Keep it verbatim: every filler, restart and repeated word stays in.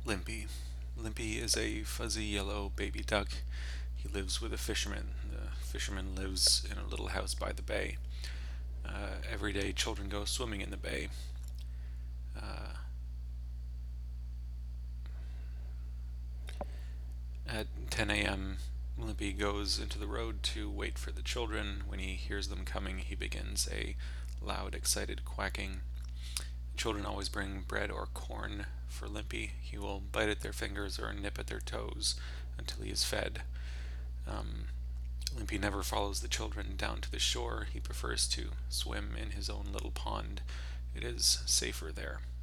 Limpy. Limpy is a fuzzy yellow baby duck. He lives with a fisherman. The fisherman lives in a little house by the bay. Uh, every day, children go swimming in the bay. Uh, at ten a m, Limpy goes into the road to wait for the children. When he hears them coming, he begins a loud, excited quacking. Children always bring bread or corn for Limpy. He will bite at their fingers or nip at their toes until he is fed. Um, Limpy never follows the children down to the shore. He prefers to swim in his own little pond. It is safer there.